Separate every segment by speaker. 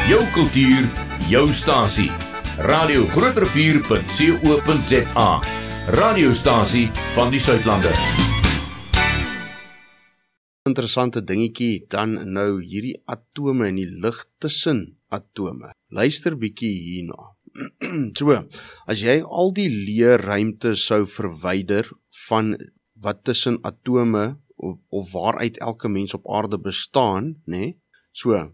Speaker 1: Jou kultuur, jou stasie. Radio Groot Rivier.co.za. Radiostasie van die Suidlande.
Speaker 2: Interessante dingetjie dan nou hierdie atome en die lig tussen atome. Luister bietjie hierna. So, as jy al die leë ruimte sou verwyder van wat tussen atome of waaruit elke mens op aarde bestaan, né? So,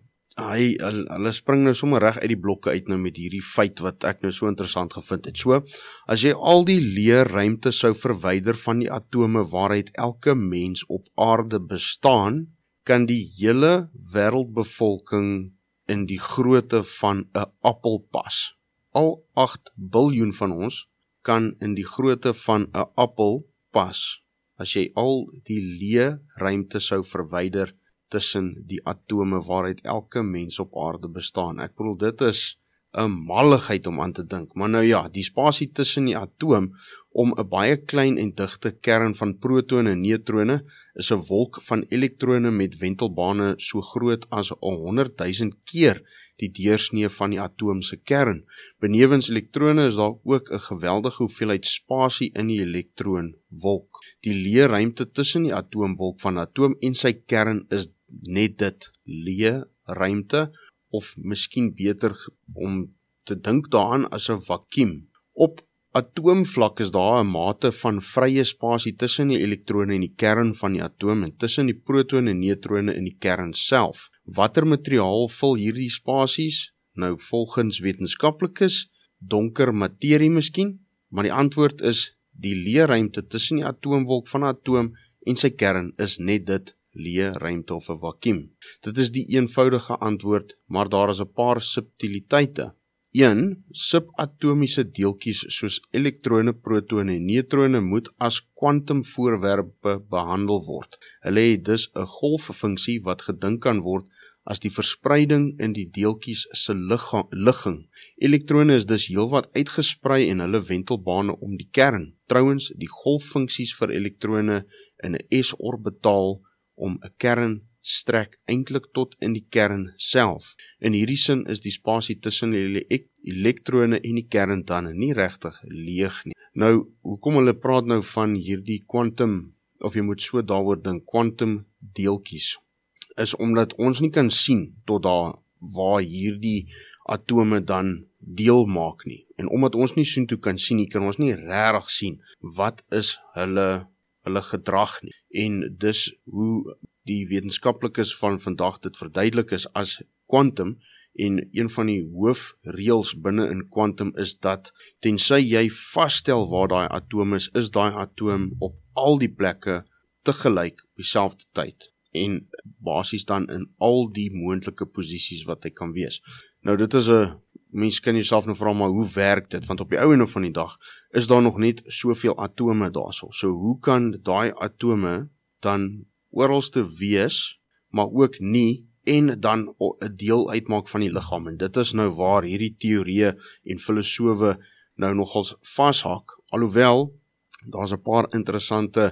Speaker 2: hulle spring nou sommer reg uit die blokke uit nou met hierdie feit wat ek nou so interessant gevind het. So, as jy al die leë ruimte sou verwyder van die atome waaruit elke mens op aarde bestaan, kan die hele wêreldbevolking in die grootte van 'n appel pas. Al 8 biljoen van ons kan in die grootte van 'n appel pas, as jy al die leë ruimte sou verwyder tussen die atome waaruit elke mens op aarde bestaan. Ek bedoel, dit is 'n malligheid om aan te dink, maar nou ja, die spasie tussen die atoom om 'n baie klein en digte kern van protone en neutrone is 'n wolk van elektrone met wentelbane so groot as 100.000 keer die deursnee van die atoom se kern. Benewens elektrone is daar ook 'n geweldige hoeveelheid spasie in die elektronwolk. Die leë ruimte tussen die atoomwolk van 'n atoom en sy kern is net dit, leë ruimte, of miskien beter om te dink daaraan as 'n vakuum. Op atoomvlak is daar 'n mate van vrye spasie tussen die elektrone en die kern van die atoom en tussen die protone en neutrone in die kern self. Watter materiaal vul hierdie spasies? Nou, volgens wetenskaplikes, donker materie miskien, maar die antwoord is die leë ruimte tussen die atoomwolk van 'n atoom en sy kern is net dit, leë ruimte of 'n vakuum. Dit is die eenvoudige antwoord, maar daar is 'n paar subtiliteite. 1. Subatomiese deeltjies soos elektrone, protone en neutrone moet as kwantumvoorwerpe behandel word. Hulle het dus 'n golffunksie wat gedink kan word as die verspreiding in die deeltjies se ligging. Elektrone is dus heelwat uitgesprei en hulle wentelbane om die kern. Trouwens, die golffunksies vir elektrone in 'n s-orbitaal om 'n kern strek eintlik tot in die kern self. In hierdie sin is die spasie tussen die elektrone en die kern dan nie regtig leeg nie. Nou, hoekom hulle praat nou van hierdie kwantum, of jy moet so daaroor dink, kwantum deeltjies, is omdat ons nie kan sien tot daar waar hierdie atome dan deel maak nie. En omdat ons nie soontoe kan sien nie, kan ons nie regtig sien wat is hulle gedrag nie. En dis hoe die wetenskaplikes van vandag dit verduidelik is as kwantum, en een van die hoofreëls binne in kwantum is dat tensy jy vasstel waar daai atoom is daai atoom op al die plekke tegelyk op dieselfde tyd en basies dan in al die moontlike posisies wat hy kan wees. Nou dit is mens kan jouself nou vra, maar hoe werk dit? Want op die ou einde van die dag is daar nog net soveel atome daarso. So hoe kan daai atome dan oralste wees, maar ook nie, en dan 'n deel uitmaak van die liggaam? En dit is nou waar hierdie teorieë en filosowe nou nogals vashak, alhoewel daar's 'n paar interessante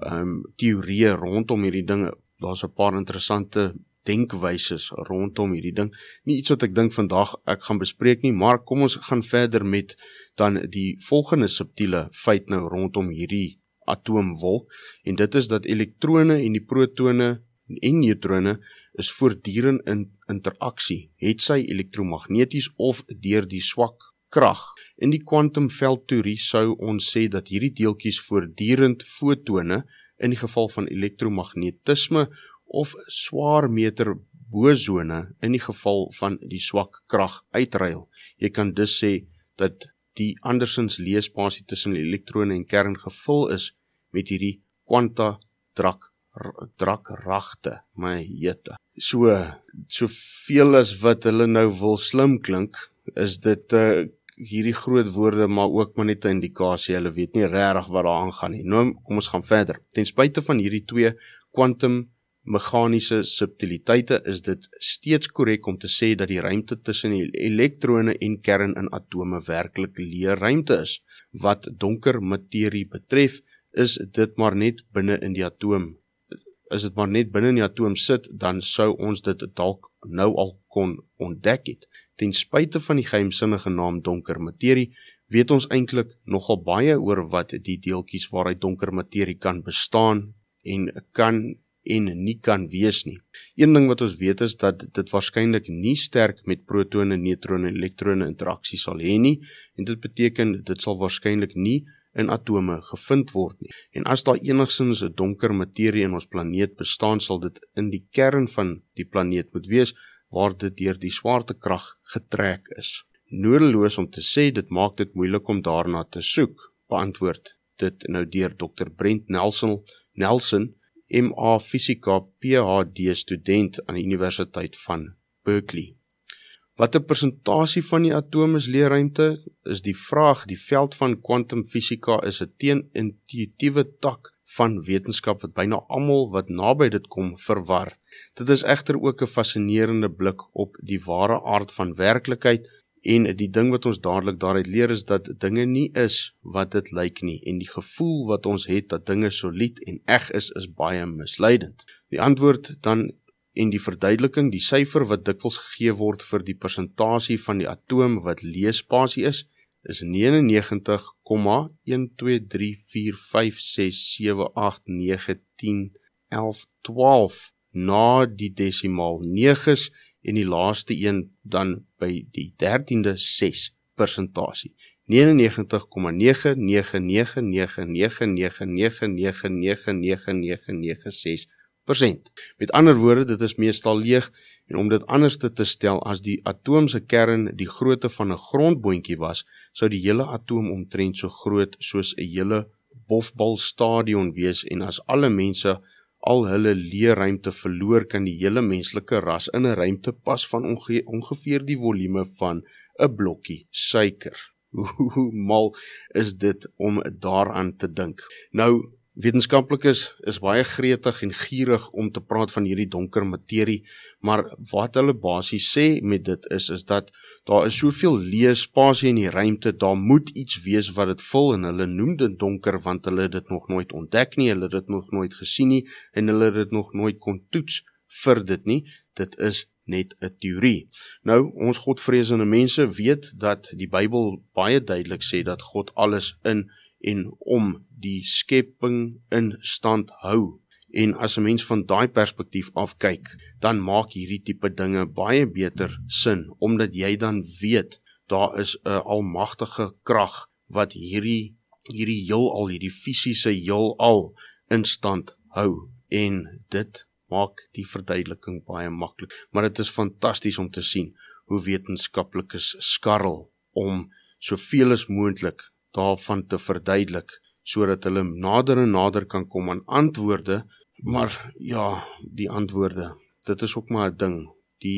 Speaker 2: teorieë rondom hierdie dinge. Daar's 'n paar interessante denkwyses rondom hierdie ding. Nie iets wat ek dink vandag ek gaan bespreek nie, maar kom ons gaan verder met dan die volgende subtiele feit nou rondom hierdie atoomwolk, en dit is dat elektrone en die protone en neutrone is voortdurend in interaksie, het sy elektromagneties of deur die swak krag. In die kwantumveldteorie sou ons sê dat hierdie deeltjies voortdurend fotone in die geval van elektromagnetisme of swaarmeter bosone in die geval van die swak krag uitruil. Jy kan dus sê dat die andersins leë spasie tussen die elektrone en kern gevul is met hierdie kwanta drakragte, my jete. So veel as wat hulle nou wil slim klink, is dit hierdie groot woorde, maar ook maar net 'n indikasie, hulle weet nie regtig wat daar aangaan nie. Nou, kom ons gaan verder. Ten spyte van hierdie twee kwantummeganiese subtiliteite is dit steeds korrek om te sê dat die ruimte tussen die elektrone en kern in atome werklik leë ruimte is. Wat donker materie betref, is dit maar net binne in die atoom as dit maar net binne in die atoom sit, dan sou ons dit dalk nou al kon ontdek het. Ten spyte van die geheimsinnige naam donker materie, weet ons eintlik nogal baie oor wat die deeltjies waaruit donker materie kan bestaan en nie kan wees nie. Een ding wat ons weet is dat dit waarskynlik nie sterk met protone, neutrone en elektrone interaksie sal hê nie, en dit beteken dit sal waarskynlik nie in atome gevind word nie. En as daar enigstens 'n donker materie in ons planeet bestaan, sal dit in die kern van die planeet moet wees, waar dit deur die swaartekrag getrek is. Nodeloos om te sê, dit maak dit moeilik om daarna te soek, beantwoord dit nou deur Dr. Brent Nelson, MA Fisika, PhD student aan die Universiteit van Berkeley. Wat 'n persentasie van die atoom is leerruimte, is die vraag. Die veld van kwantumfisika is 'n teenintuïtiewe tak van wetenskap wat byna almal wat naby dit kom verwar. Dit is egter ook 'n fascinerende blik op die ware aard van werklikheid, en die ding wat ons dadelik daaruit leer is dat dinge nie is wat dit lyk nie, en die gevoel wat ons het dat dinge solied en eg is baie misleidend. Die antwoord dan en die verduideliking, die syfer wat dikwels gegee word vir die persentasie van die atoom wat leespasie is 99,123456789101112 na die desimaal 9's en die laaste een dan by die 13de 6 persentasie. 99,999999999999996%. Met ander woorde, dit is meestal leeg, en om dit anders te stel, as die atoom se kern die grootte van 'n grondboontjie was, sou die hele atoom omtrent so groot soos 'n hele bofbalstadion wees, en as alle mense al hulle leerruimte verloor, kan die hele menslike ras in 'n ruimte pas van ongeveer die volume van 'n blokkie suiker. Hoe mal is dit om daaraan te dink? Nou, wetenskaplikes is baie gretig en gierig om te praat van hierdie donker materie, maar wat hulle basies sê met dit is dat daar is soveel leespasie in die ruimte, daar moet iets wees wat dit vul, en hulle noem dit donker want hulle het dit nog nooit ontdek nie, hulle het dit nog nooit gesien nie, en hulle het dit nog nooit kon toets vir dit nie. Dit is net 'n teorie. Nou, ons godvreesende mense weet dat die Bybel baie duidelik sê dat God alles in en om die skepping in stand hou. En as 'n mens van daai perspektief af kyk, dan maak hierdie tipe dinge baie beter sin, omdat jy dan weet, daar is 'n almagtige krag wat hierdie heelal, hierdie fisiese heelal in stand hou. En dit maak die verduideliking baie maklik. Maar dit is fantasties om te sien hoe wetenskaplikes skarrel om soveel as moontlik daarvan te verduidelik, sodat hulle nader en nader kan kom aan antwoorde. Maar ja, die antwoorde, dit is ook maar 'n ding.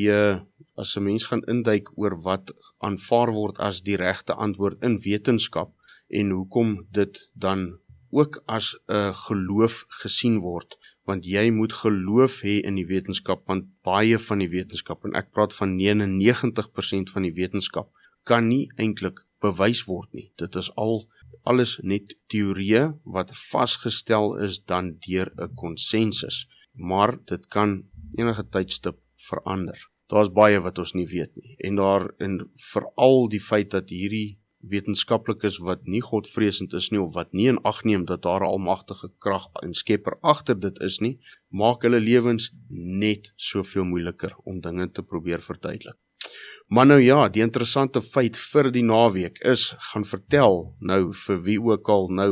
Speaker 2: As 'n mens gaan induik oor wat aanvaar word as die regte antwoord in wetenskap, en hoekom dit dan ook as 'n geloof gesien word, want jy moet geloof hê in die wetenskap, want baie van die wetenskap, en ek praat van 99% van die wetenskap, kan nie eintlik bewys word nie. Dit is alles net teorieë wat vasgestel is dan deur 'n konsensus, maar dit kan enige tydstip verander. Daar's baie wat ons nie weet nie, en veral die feit dat hierdie wetenskaplikes wat nie godvreesend is nie, of wat nie in ag neem dat daar 'n almagtige krag en skepper agter dit is nie, maak hulle lewens net soveel moeiliker om dinge te probeer verduidelik. Maar nou ja, die interessante feit vir die naweek is, gaan vertel nou vir wie ook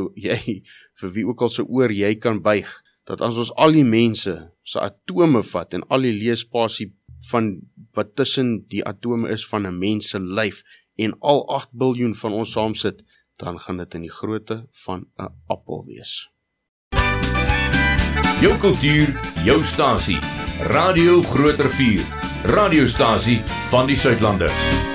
Speaker 2: al se oor jy kan buig, dat as ons al die mense se atome vat en al die leespasie van wat tussen die atome is van 'n mens se lyf, en al 8 biljoen van ons saamsit, dan gaan dit in die grootte van 'n appel wees.
Speaker 1: Jou kultuur, jou stasie. Radio Groot Rivier. Radiostasie van die Suidlanders.